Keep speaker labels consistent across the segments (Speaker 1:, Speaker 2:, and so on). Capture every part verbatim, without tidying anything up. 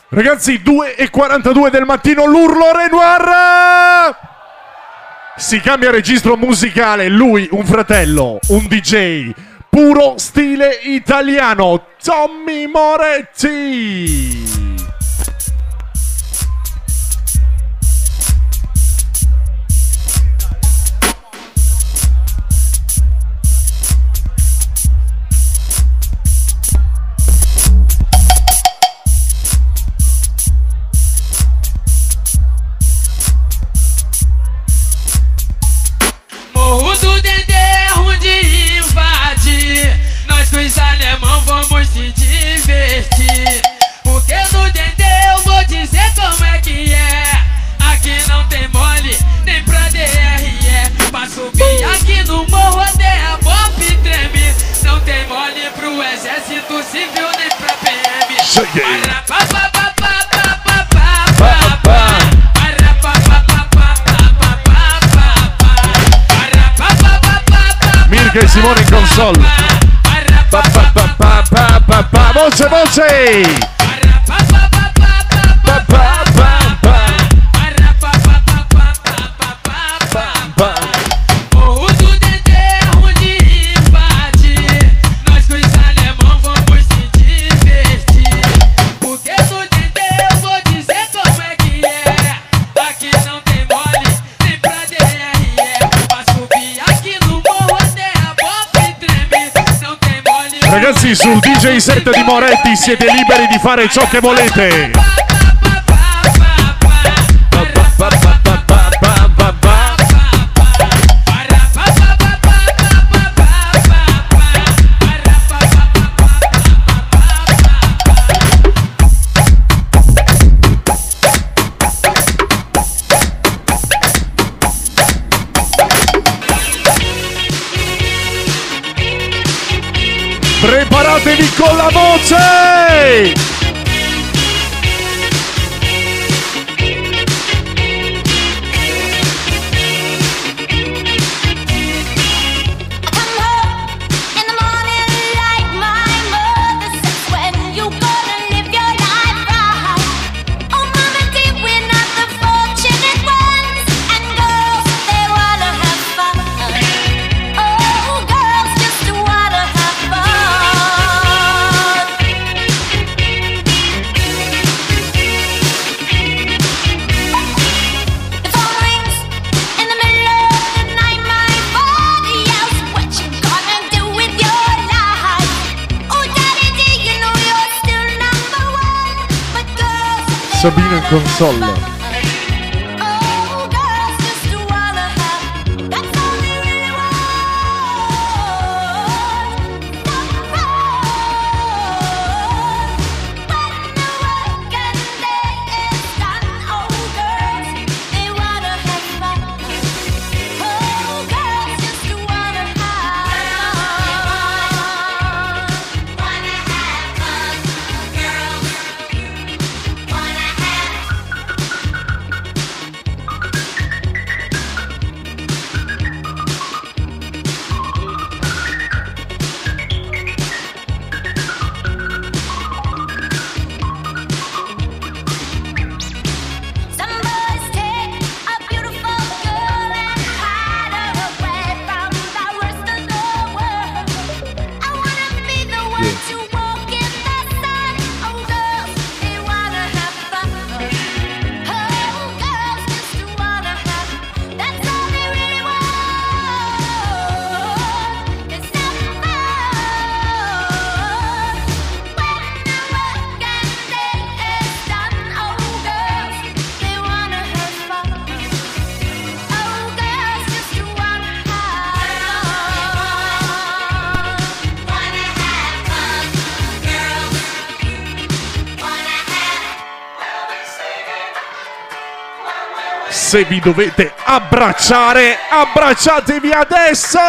Speaker 1: Ragazzi, due e quarantadue del mattino, l'urlo Renoir! Si cambia registro musicale, lui un fratello, un D J, puro stile italiano, Tommy Moretti!
Speaker 2: Os alemão vamos se divertir, porque no Dendê eu vou dizer como é que é. Aqui não tem mole, nem pra D R E. Pra subir aqui no morro até a bomba e treme. Não tem mole pro exército civil, nem pra P M.
Speaker 1: Mirka e Simone in console. Pa, pa, pa, pa, pa, pa, pa. Voce, voce! Pa, pa, pa, pa.
Speaker 2: Morro do Dendê é onde invadir. Nós com os alemão vamos se divertir, porque no Dendê eu vou dizer como é que é. Aqui não tem mole, nem pra D R E. Pra subir aqui no morro até a bomba e treme. Não tem mole.
Speaker 1: Ragazzi, sul D J set di Moretti siete liberi di fare ciò che volete. Preparatevi con la voce! Sabino in console. Se vi dovete abbracciare, abbracciatevi adesso!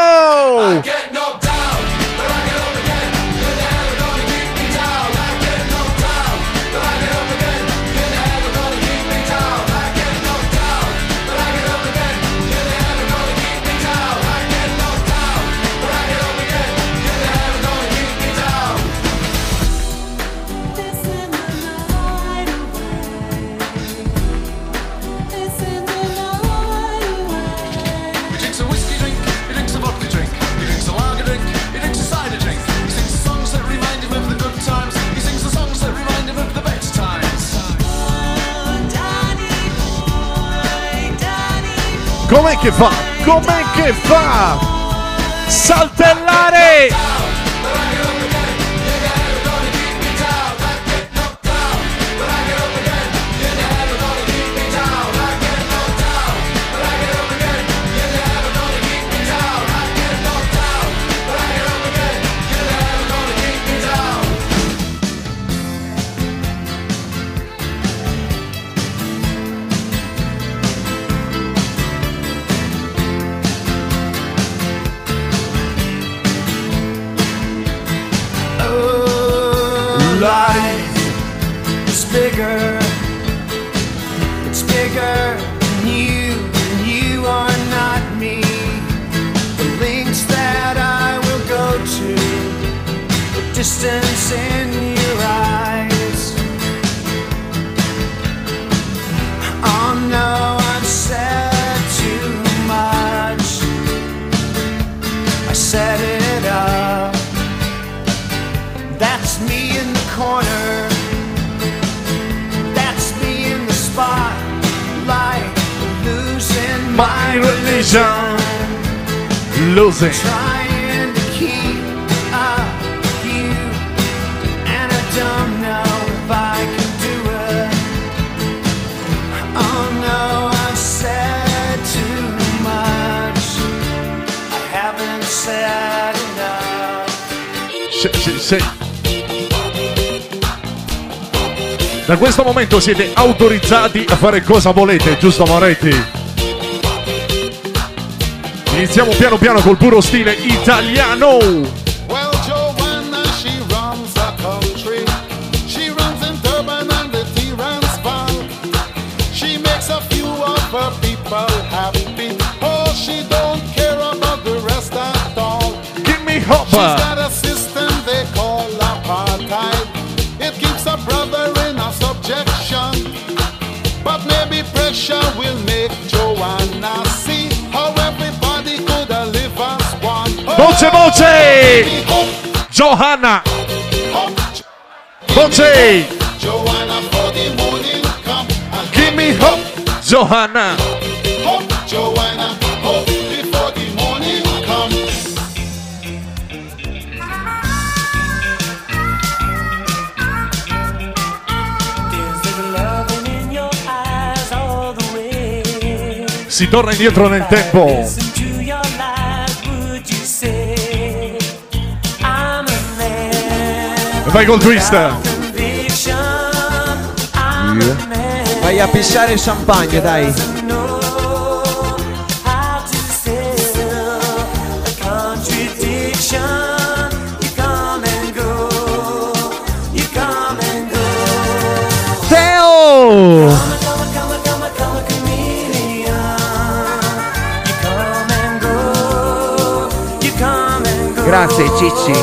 Speaker 1: Com'è che fa? Com'è che fa? Saltellare!
Speaker 3: Bigger, it's bigger than you, and you are not me. The links that I will go to, the distance in your eyes. Oh no, I've said too much. I set it up. That's me in the corner.
Speaker 1: My religion, losing.
Speaker 3: Trying to keep up with you, and I don't know if I can do it. Oh no, I've said too much. I haven't said enough.
Speaker 1: Sì, sì, sì. Da questo momento siete autorizzati a fare cosa volete, giusto Moretti? Iniziamo piano piano col puro stile italiano.
Speaker 4: Well, Joanna, she runs a country. She runs in Durban and the Transvaal. She makes a few of her people happy. Oh, she don't care about the rest at all.
Speaker 1: Give me hope.
Speaker 4: She's got a system they call apartheid. It keeps a brother in a subjection. But maybe pressure will make Joanna see how everybody could live as one.
Speaker 1: Voce, voce! Johanna! Voce!
Speaker 4: Joanna for the morning come and
Speaker 1: Give me hope! Johanna!
Speaker 4: hope, Joanna, hope before the morning comes.
Speaker 1: Si torna indietro nel tempo. Vai col twist.
Speaker 5: Yeah. Vai a pisciare il champagne, dai.
Speaker 1: Teo!
Speaker 5: Grazie Cicci.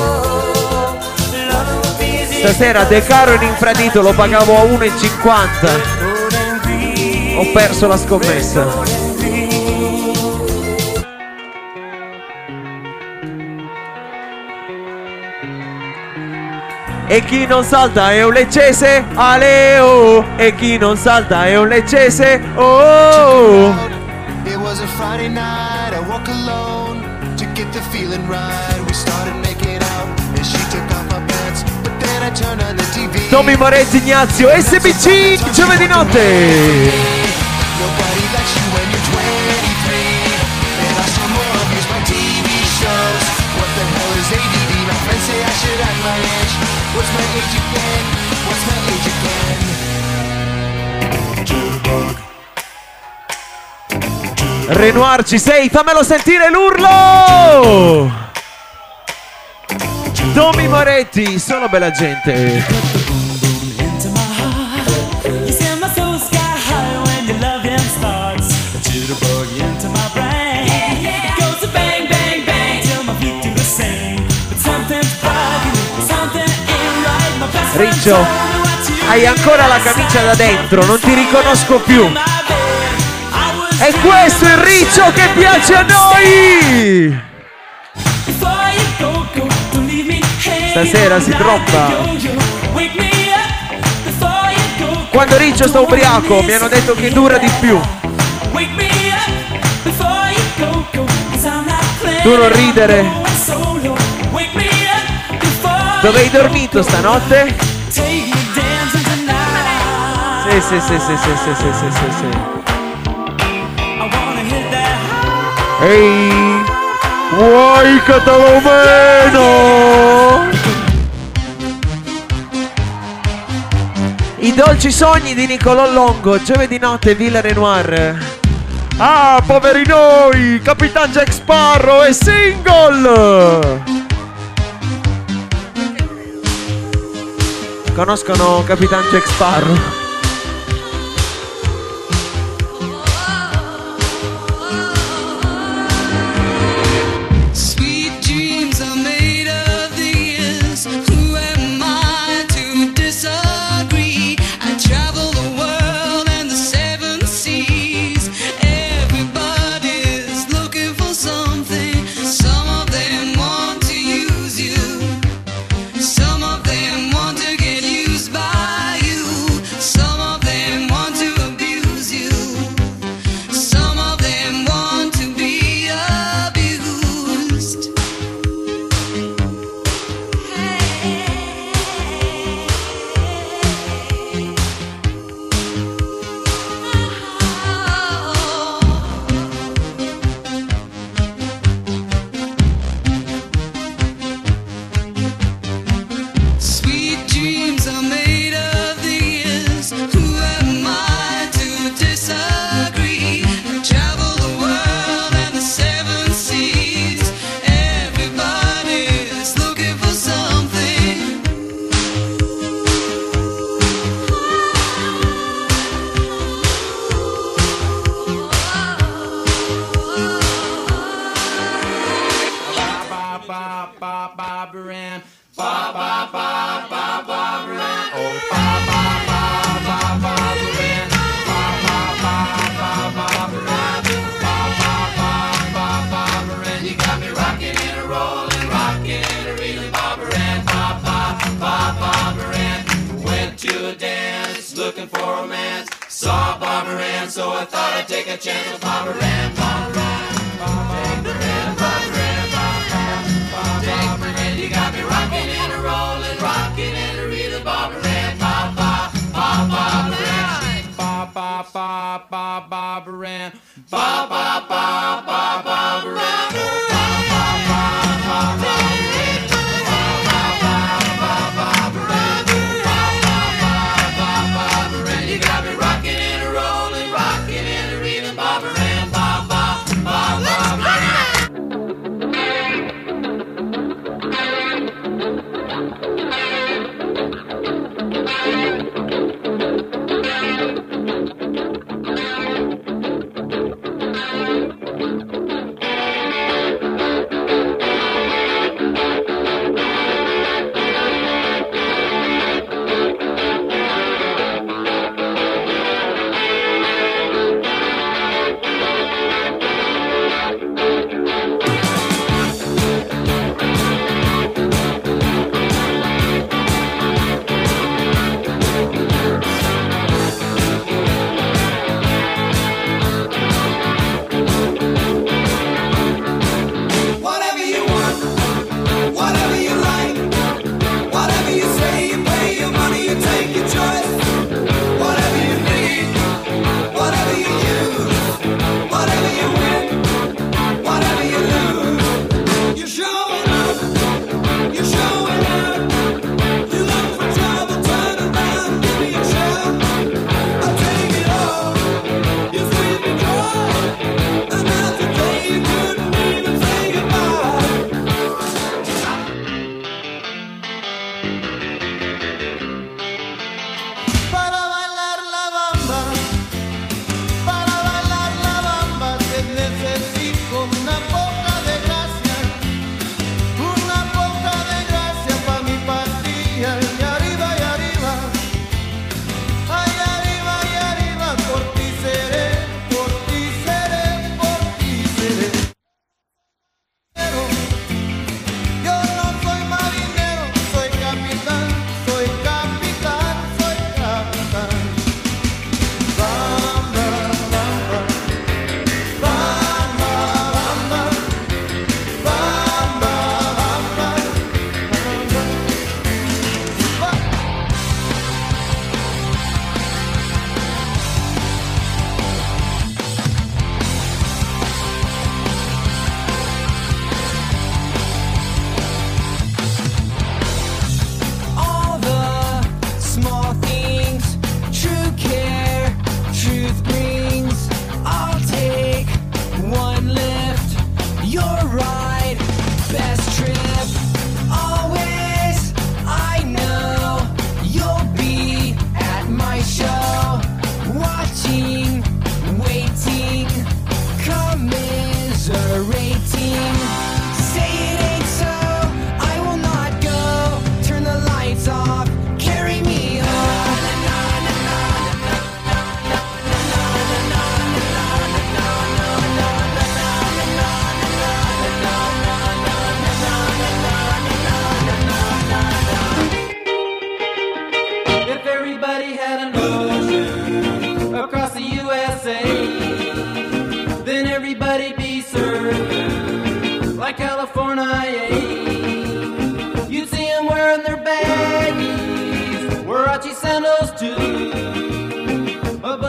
Speaker 5: Stasera De Caro in infradito lo pagavo a uno e cinquanta. Ho perso la scommessa. E chi non salta è un leccese, aleo. E chi non salta è un leccese, oh.
Speaker 3: It was a Friday night, I woke alone to get the feeling right. We started making out and she took off my pants, but then I turned on the T V.
Speaker 5: Tommy Moretti Ignazio, S B C, giovedì notte.
Speaker 3: Nobody likes you when you're twenty-three, and I saw more of these my T V shows. What the hell is A D D? My friends say I should act my age. What's my age again? What's my age again? Jitterbug.
Speaker 5: Renoir ci sei, fammelo sentire l'urlo! Tommy Moretti, solo bella gente. Riccio, hai ancora la camicia da dentro, non ti riconosco più. E questo è il Riccio che piace a noi! Stasera si droppa. Quando Riccio sta ubriaco mi hanno detto che dura di più. Tu non ridere. Dove hai dormito stanotte? Sì, sì, sì, sì, sì, sì, sì, sì, sì, sì. Ehi, vuoi che te lo meno? I dolci sogni di Nicolò Longo, giovedì notte, Villa Renoir. Ah, poveri noi, Capitan Jack Sparrow è single! Conoscono Capitan Jack Sparrow?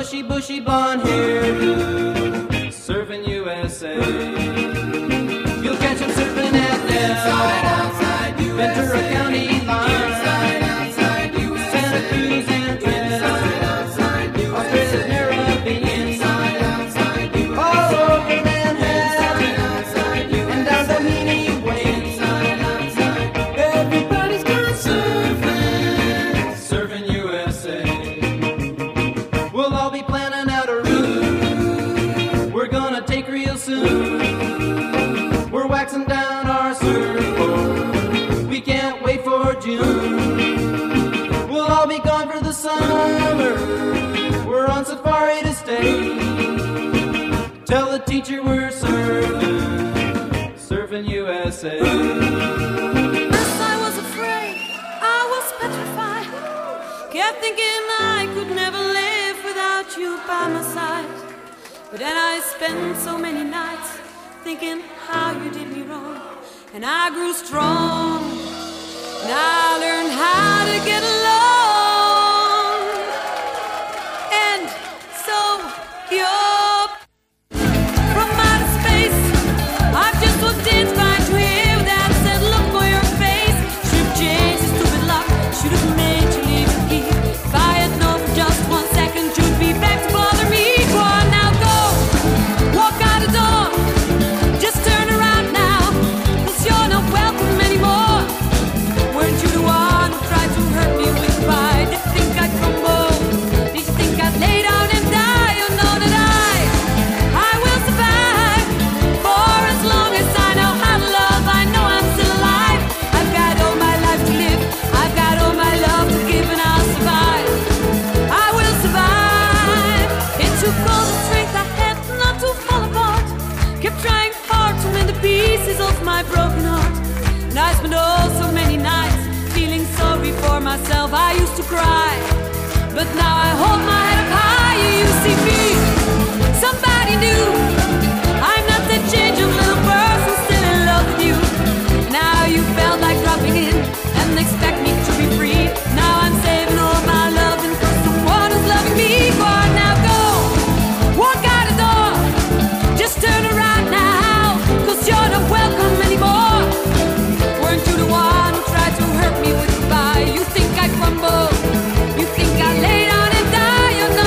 Speaker 6: bushy, bushy blonde hairdo, surfing U S A. You'll catch him surfing at Nell, Ventura County line, Santa Cruz and Trent, Australia's Caribbean, all over Manhattan, and down Doheny Way. Everybody's gone surfing, surfing U S A. We'll all be planning out a route we're gonna take real soon. We're waxing down our surfboard, we can't wait for June. We'll all be gone for the summer, we're on safari to stay. Tell the teacher we're surfing, surfing U S A.
Speaker 7: First I was afraid, I was petrified. Kept thinking I could never live without you by my side. But then I spent so many nights thinking how you did me wrong. And I grew strong, and I learned how to get along. And so you're from outer space. I've just walked in to find you here with that sad look on your face. Should've changed the stupid lock, should've made you leave it here. If I had known for just one second you'd be back to bother me. Go on now, go, walk out the door. Just turn around now, 'cause you're not welcome anymore. Weren't you the one who tried to hurt me with pride? Did you think I'd crumble? Did you think I'd lay down and die? You know that I, I will survive. For as long as I know how to love, I know I'm still alive. I've got all my life to live, I've got all my love to give, and I'll survive. I will survive. It took all the strength I had not to fall apart. Kept trying hard to mend the pieces of my broken heart. And I spent oh so many nights feeling sorry for myself. I used to cry, but now I hold my head up high. You see me, somebody new. I'm not that changeable little person still in love with you. Now you felt like dropping in and expect me to be free. Now I'm saving all my loving for someone who's loving me. Go on now, go, walk out the door. Just turn around now, 'cause you're not welcome anymore. Weren't you the one who tried to hurt me with goodbye? You think I crumble, you think I lay down and die. You know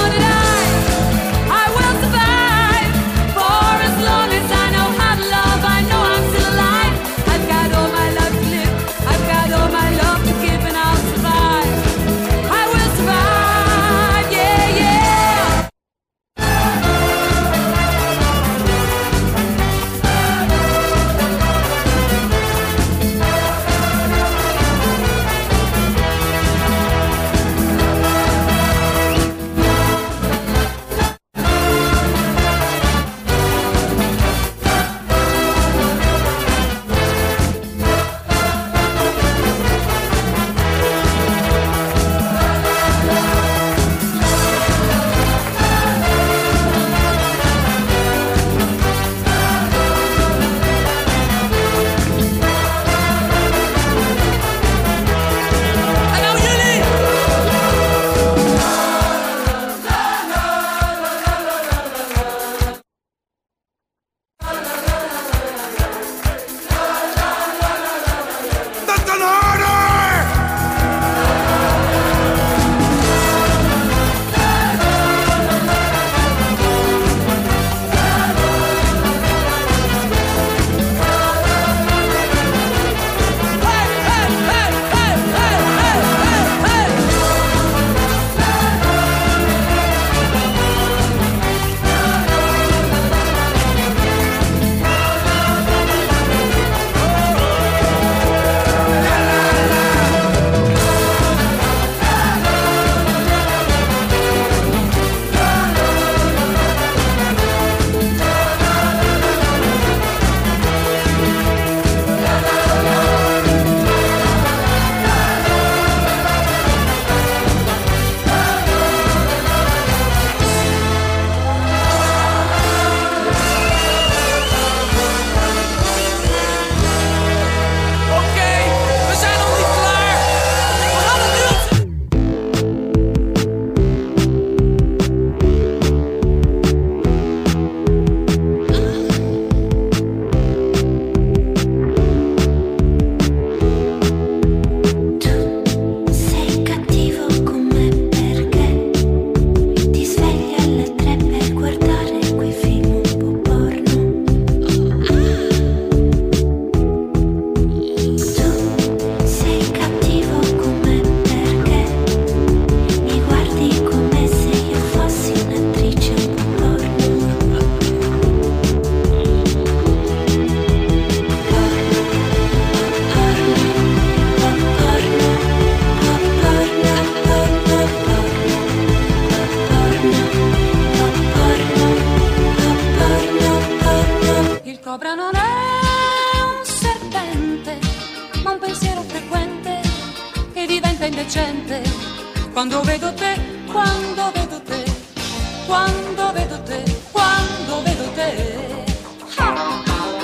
Speaker 7: innocente. Quando vedo te, quando vedo te, quando vedo te, quando vedo te. Ah.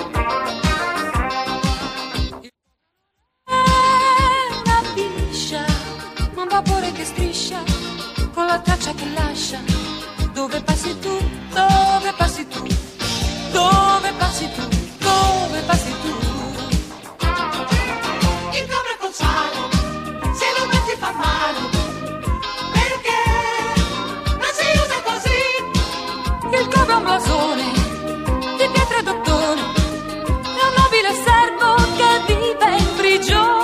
Speaker 7: Una biscia, un vapore che striscia, con la traccia che lascia. Dove passi tu, dove passi tu, dove passi tu, dove passi tu.
Speaker 2: Il cobre col sale, se lo metti fa male, perché non si usa così.
Speaker 7: Il cobre è un blasone di pietre d'ottone, è un nobile servo che vive in prigione.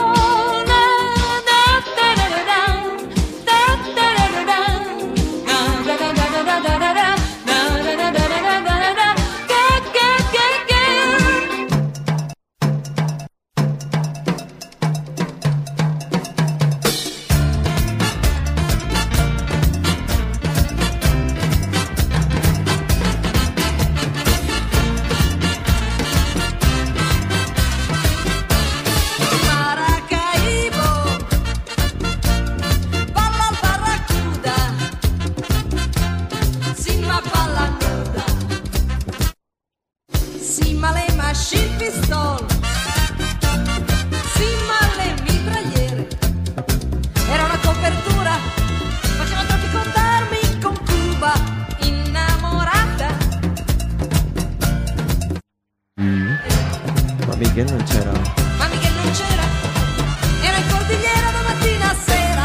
Speaker 5: Miguel non c'era.
Speaker 7: Ma Miguel non c'era, era in cordigliera da mattina a sera.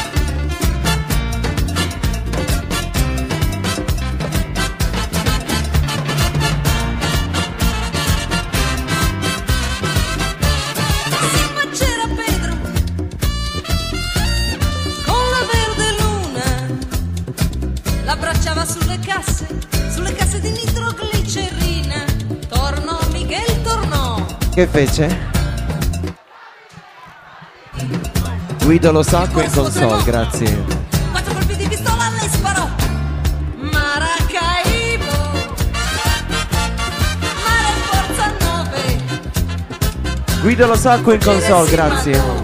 Speaker 7: Sì, ma c'era Pedro con la verde luna, l'abbracciava sulle casse, sulle casse di nitroglicerina. Tornò Miguel, tornò.
Speaker 5: Che fece? Guido lo sacco in console, grazie.
Speaker 7: Quattro colpi di pistola le sparò. Maracaibo, mare forza nove.
Speaker 5: Guido lo sacco in console, grazie.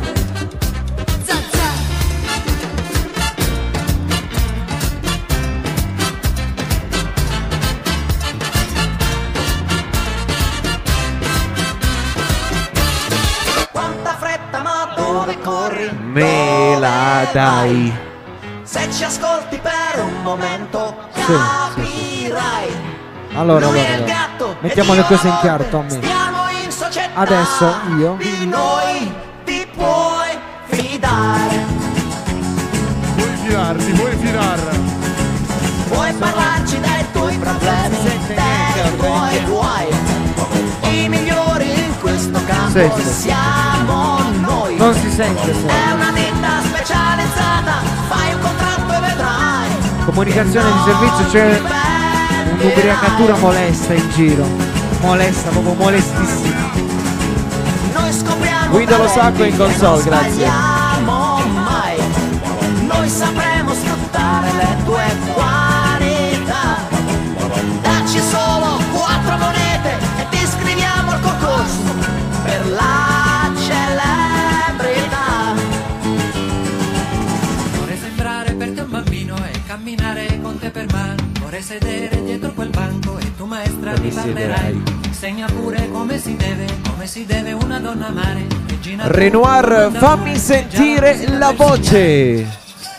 Speaker 5: Me la dai.
Speaker 3: Se ci ascolti per un momento
Speaker 8: Sì,
Speaker 3: capirai.
Speaker 8: sì. Allora,
Speaker 3: Lui
Speaker 8: allora,
Speaker 3: è il
Speaker 8: allora.
Speaker 3: gatto
Speaker 8: Mettiamo
Speaker 3: ed
Speaker 8: le
Speaker 3: io
Speaker 8: cose in
Speaker 3: la
Speaker 8: chiaro,
Speaker 3: notte.
Speaker 8: Tommy.
Speaker 3: Stiamo in società.
Speaker 8: Adesso io.
Speaker 3: Di noi ti puoi fidare.
Speaker 1: Puoi fidarti, puoi fidare.
Speaker 3: Puoi parlarci dei tuoi problemi, dei tuoi guai. I migliori in questo campo
Speaker 8: Sì, sì.
Speaker 3: siamo noi.
Speaker 8: Non si sente se.
Speaker 3: È una ditta specializzata, fai un contratto e vedrai.
Speaker 8: Comunicazione di servizio, c'è un'ubriacatura molesta in giro. Molesta, proprio molestissima.
Speaker 3: Noi scopriamo
Speaker 5: Guido lo sacco in
Speaker 3: talenti
Speaker 5: console,
Speaker 3: e non
Speaker 5: grazie.
Speaker 3: sbagliamo mai. Noi sapremo sfruttare le tue qualità. Dacci solo quattro monete e ti iscriviamo al concorso per la celebrità.
Speaker 6: Vorrei sembrare per te un bambino e camminare con te per mano. Vorrei sedere dietro quel banco e tu maestra mi parlerai. Insegna pure come si deve, come si deve una donna amare. Regina
Speaker 5: Renoir, fammi sentire la voce.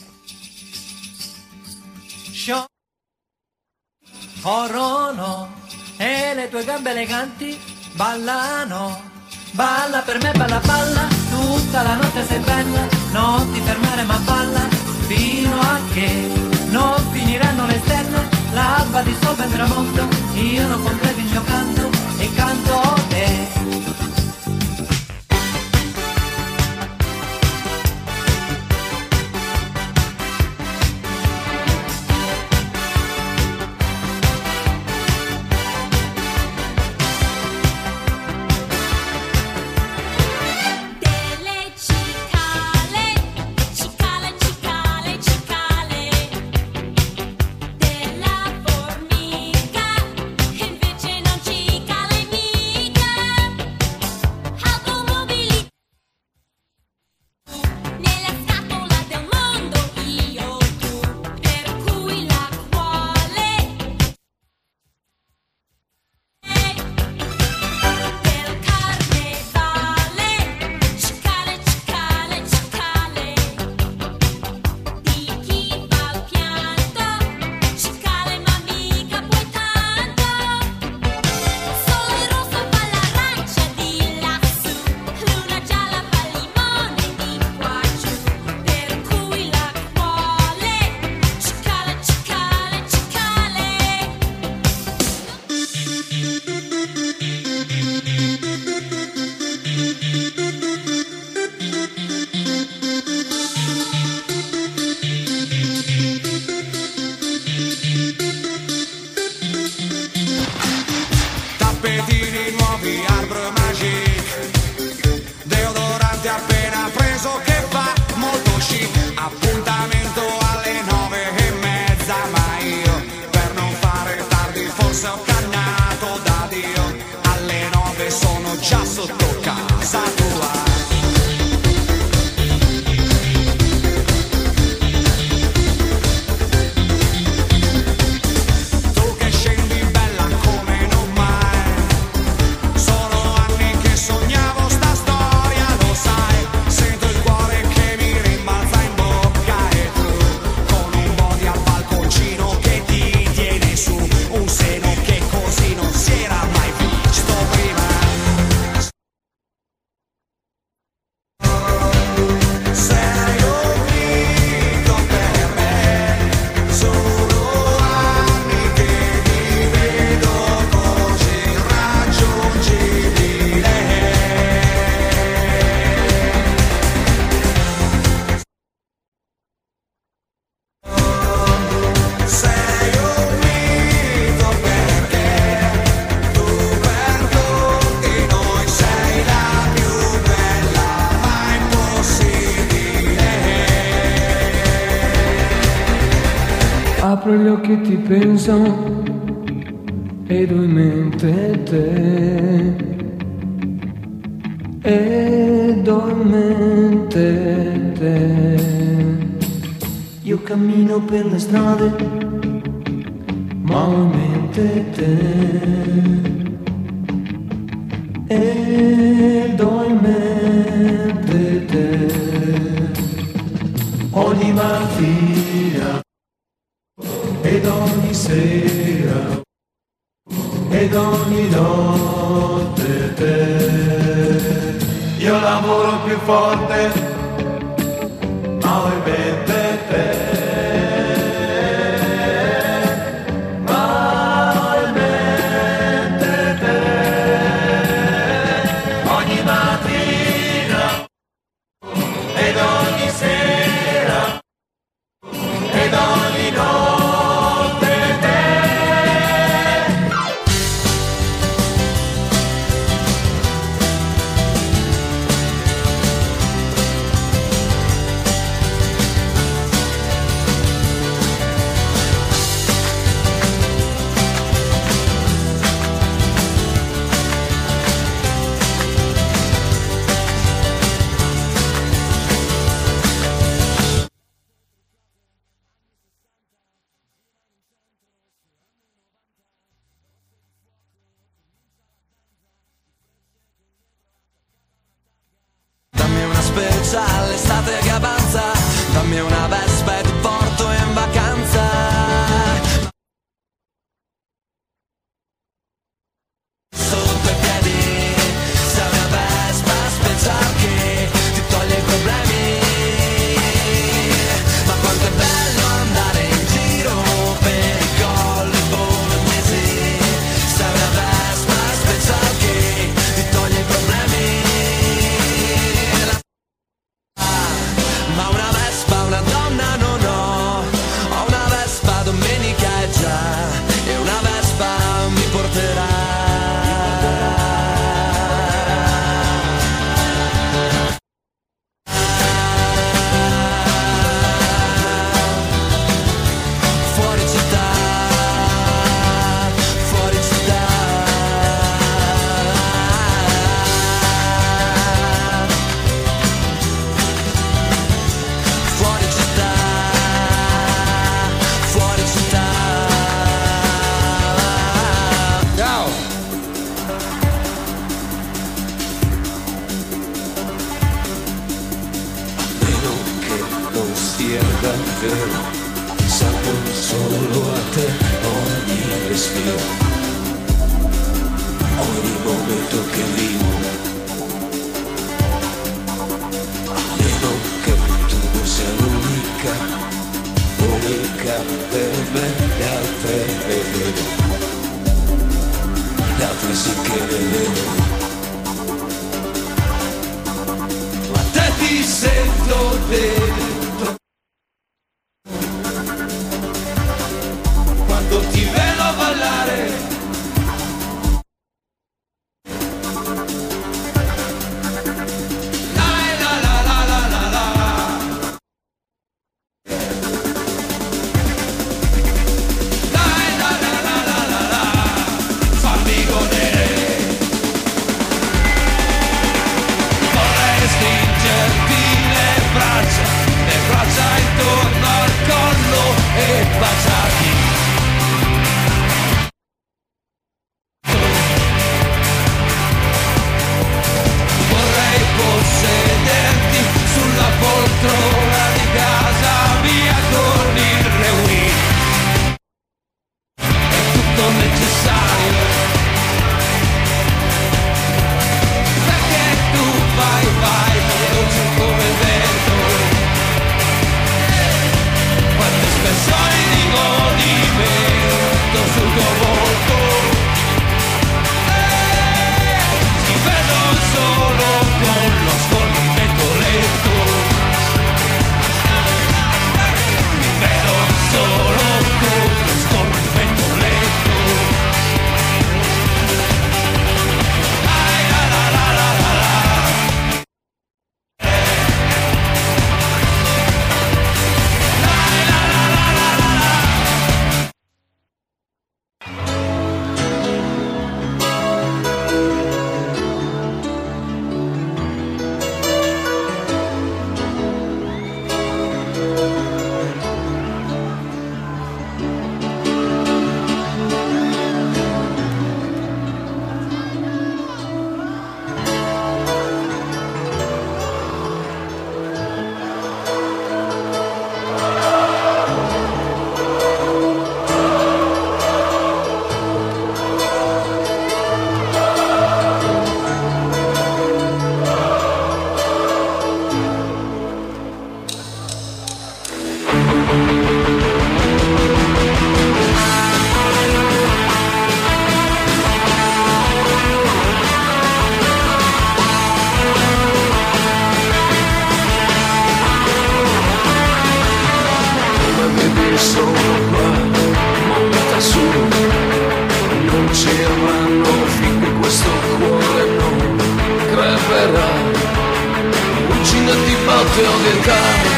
Speaker 6: Show. Corono e le tue gambe eleganti ballano. Balla per me, balla, balla, tutta la notte sei bella. Non ti fermare ma balla, fino a che non finiranno le stelle. L'alba di sopra il tramonto, io non completo il mio canto e canto te.
Speaker 7: Delle cicale, cicale, cicale, cicale.
Speaker 9: Apro gli occhi e ti penso ed ho in mente te. Ed ho in mente te. Io cammino per le strade, ma ho in mente te. Ed ho in mente te. Ogni mattina ed ogni sera ed ogni notte te. Io lavoro più forte, ma ho in mente te. Ma ho in mente te. Ogni mattina ed ogni sera ed ogni notte te.
Speaker 3: Dammi una special, l'estate che avanza. Dammi una vespa e ti porto in vacanza. Sotto i piedi, sei una vespa special che ti toglie i problemi. Ma quanto è bello andare in giro per i colli bolognesi. Sei una vespa special che ti toglie i problemi. Ma una vespa, una donna non ho. Ho una vespa, domenica è già. E una vespa mi porterà. Fuori città, fuori città. Fuori città, fuori città. Ciao. Meno che non sia davvero, salvo solo a te ogni respiro, ogni momento che vivo. Meno che tu non sia l'unica, unica per me, le altre le vedo, le altre sì che le vedo. Ma te ti sento dentro quando ti vedo ballare. La la la la la la la. La la la la la la la. Fammi godere. Vorrei stringerti le braccia, le braccia intorno al collo e baciarti.
Speaker 6: ci avranno finché questo cuore non creperà. Uccide di botte o di età.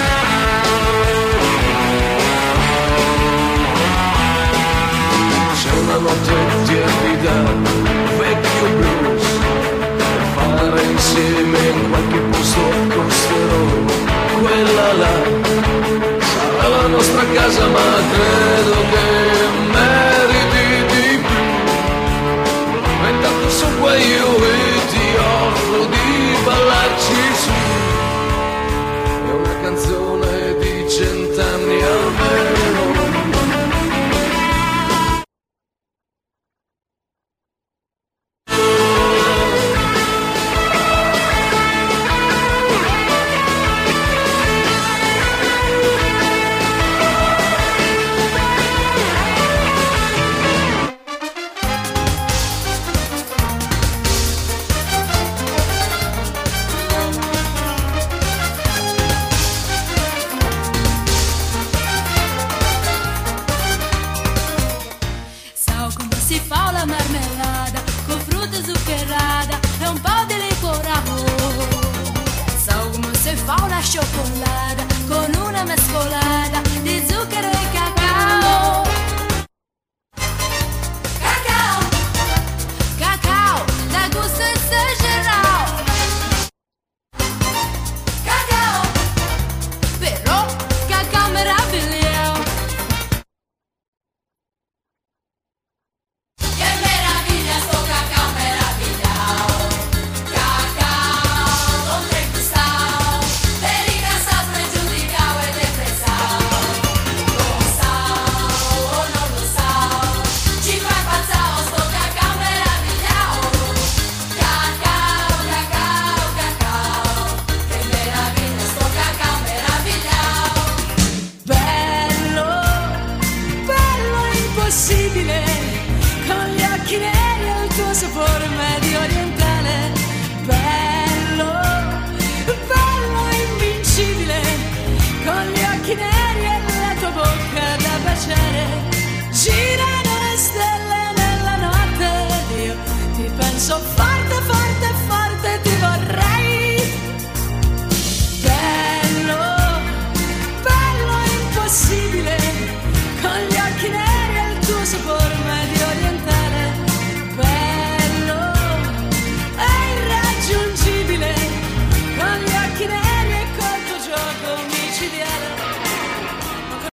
Speaker 6: Una notte tiepida, vecchio blues, per fare insieme in qualche posto costerò. Quella là sarà la nostra casa, ma credo che meriti di più. Ma intanto su qua io e ti offro di ballarci su. È una canzone di cent'anni almeno.
Speaker 7: Cioccolata con una mescolata di zucchero e cacao. Cacao, cacao, da gusto esagerato. Cacao, però cacao meraviglioso. Che meraviglia sto cacao meravigliao. Cacao, donde gustavo. Con gli occhi neri e il tuo sapore medio orientale. Bello, bello invincibile. Con gli occhi neri e la tua bocca da baciare. Girano le stelle nella notte, io ti penso fare.